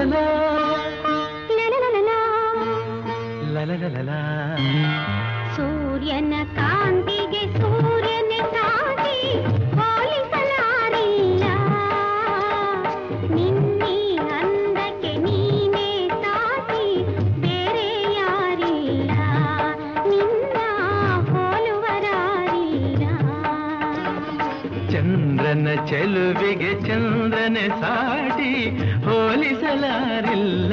ಸೂರ್ಯನ ಕಾಂತಿಗೆ ಸೂರ್ಯನ ಸಾಟಿ ಹೋಲಿಸಲಾರಿಲ್ಲ. ನಿನ್ನೆ ಅಂದಕ್ಕೆ ನೀನೇ ಸಾಟಿ ಬೇರೆ ಯಾರಿಲ್ಲ. ನಿನ್ನ ಹೋಲುವರಾರಿಲ್ಲ. ಚಂದ್ರನ ಚೆಲುವಿಗೆ ಚಂದ್ರನ ಸಾಟಿ ಹೋಲಿಸಲಾರಿಲ್ಲ.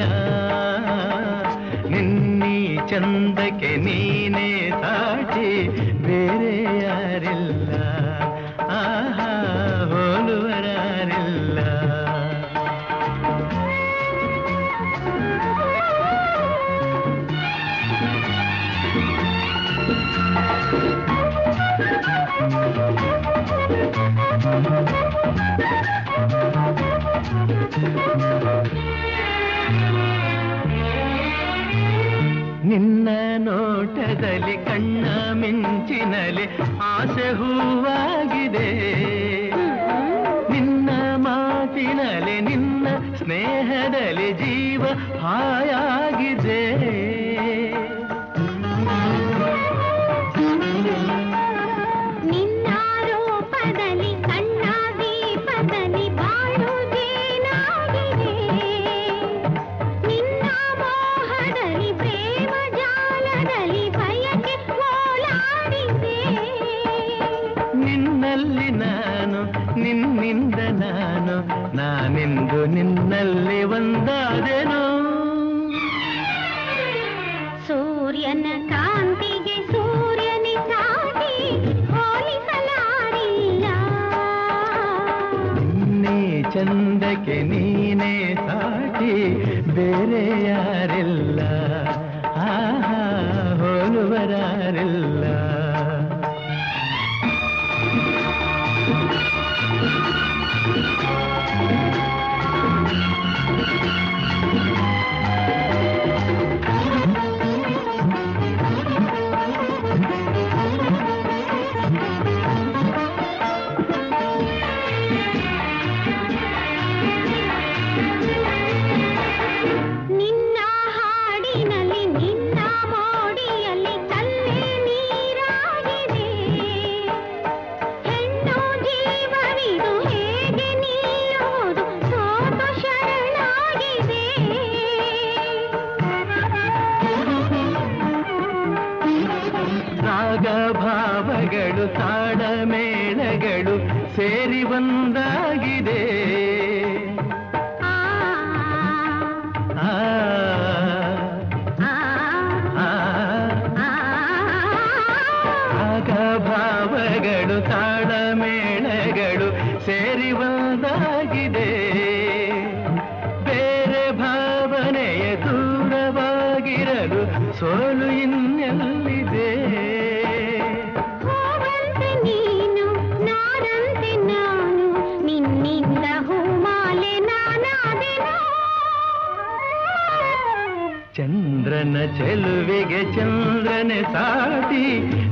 ನಿನ್ನಿ ಚಂದಕ್ಕೆ ನೀನೇ ಸಾಟಿ ಬೇರೆ ಯಾರಿಲ್ಲ. ಆಹಾ ಹೋಲುವರಾರಿಲ್ಲ. ನಿನ್ನ ನೋಟದಲ್ಲಿ ಕಣ್ಣ ಮಿಂಚಿನಲ್ಲಿ ಆಸೆ ಹೂವಾಗಿದೆ. ನಿನ್ನ ಮಾತಿನಲ್ಲಿ ನಿನ್ನ ಸ್ನೇಹದಲ್ಲಿ ಜೀವ ಹಾಯಾಗಿದೆ. ನಿನ್ನ ರೂಪದಲ್ಲಿ ಕಣ್ಣ ದೀಪದಲ್ಲಿ ಬಾಳು ಜೇನಾಗಿದೆ. ನಿನ್ನ ಮೋಹದಲ್ಲಿ ಪ್ರೇಮ ಜಾಲದಲ್ಲಿ ಬಯಕೆ ಓಲಾಡಿದೆ. ನಿನ್ನಲ್ಲಿ ನಾನು ನಿನ್ನಿಂದ ನಾನು ನಾನೆಂದು ನಿನ್ನಲ್ಲಿ ಒಂದಾದೆನು. ಸೂರ್ಯನ ಕಾಂತಿಗೆ ಸೂರ್ಯನ ಸಾಟಿ ಹೋಲಿಸಲಾರಿಲ್ಲ. ನಿನ್ನೆ ಚಂದಕ್ಕೆ ನೀನೇ ಸಾಟಿ ಬೇರೆ ಯಾರಿಲ್ಲ. ಆಹಾ ಹೋಲುವರಾರಿಲ್ಲ. ನಿನ್ನ ಹಾಡಿನಲ್ಲಿ ನಿನ್ನ ಮೋಡಿಯಲ್ಲಿ ಕಲ್ಲೇ ನೀರಾಗಿದೆ. ಹೆಣ್ಣು ಜೀವವಿದು ಹೇಗೆ ನಿಲ್ಲುವುದು ಸೋತು ಶರಣಾಗಿದೆ. ರಾಗ ಭಾವಗಳು ತಾಡ ಮೇಳಗಳು ಸೇರಿ ಒಂದಾಗಿದೆ. ಆ ಆ ಆ ಆ ರಾಗ ಭಾವಗಳು ತಾಡ ಮೇಳಗಳು ಸೇರಿ ಒಂದಾಗಿದೆ. ಬೇರೆ ಭಾವನೆಯ ದೂರವಾಗಿರಲು ಸೋಲು ಇನ್ನೆಲ್ಲಿದೆ. ಹೂವಂತೆ ನೀನು ನಾರಂತೆ ನಾನು ನಿನ್ನಿಂದ ಹೂಮಾಲೆ ನಾನಾದೆನು. ಚಂದ್ರನ ಚೆಲುವಿಗೆ ಚಂದ್ರನ ಸಾಟಿ